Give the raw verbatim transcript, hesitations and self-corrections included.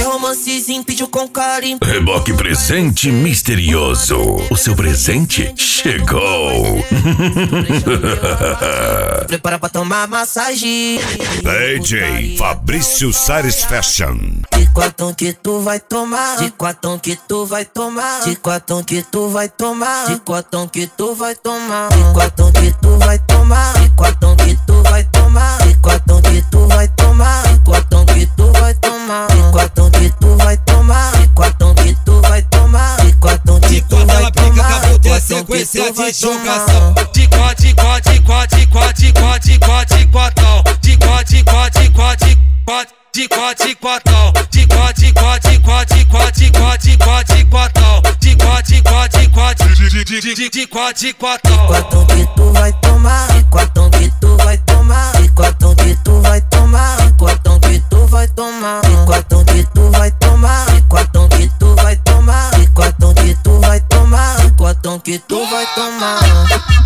Quer romancezinho, pediu com carinho. Reboque presente misterioso. O seu presente chegou. Prepara pra tomar massagem. D J Fabrício Sares Fashion. De quatão que tu vai tomar. De quatão que tu vai tomar. De quatão que tu vai tomar. De quatão que tu vai tomar. De quatão que tu vai tomar. De quatão que tu vai tomar. De quatão que tu vai tomar. De quatão que tu vai tomar. De quatão que tu vai tomar. De quatão que tu vai tomar. De quatão que tu vai tomar. Tem a sequência de jogação. De quá, de quá, de quá, de quá, de quá, de quá, de quatão. De quá, de quá, de quá, de quá, de quá, de quatão. De quá, de quá, de quá, de quá, de quá, de quá, de quatão. De quá, de quá, de quá, de de de de quá, de quatão. Quatão que tu vai tomar. Quatão que tu vai tomar. Quatão que tu vai tomar. Quatão que tu vai tomar. Quatão que tu vai tomar. Quatão que tu vai tomar. Quatão que tu vai tomar. Quatão que tu vai tomar.